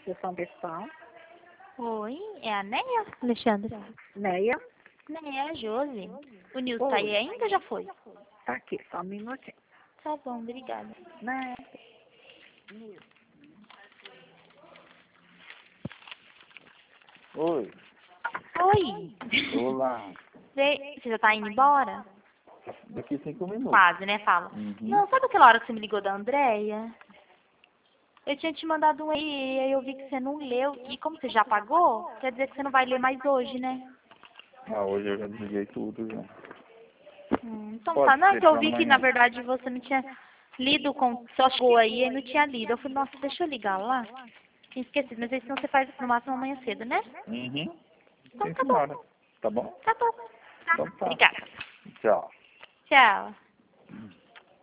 Sessão pessoal. Oi, é a Neia, Alexandre? Neia, Neia, é a Josi. O Nilson tá aí ainda ou já foi? tá aqui, só um minutinho. Tá bom, obrigada. Né? Oi. Oi. Olá. Você já tá indo embora? Daqui 5 minutos. Quase, né? Fala. Uhum. Não, sabe aquela hora que você me ligou da Andréia? Eu tinha te mandado um e aí eu vi que você não leu. E como você já pagou, quer dizer que você não vai ler mais hoje, né? Ah, hoje eu já desliguei tudo já. Então Pode tá. Não, é ser que eu pra vi que amanhã. na verdade você não tinha lido com. Só chegou aí e não tinha lido. Eu falei, nossa, deixa eu ligar lá. Tinha esquecido, mas aí senão você faz no máximo amanhã cedo, né? Uhum. Então Sim, tá senhora. bom. Tá bom? Tá bom. Tá. Então tá. Obrigada. Tchau. Tchau.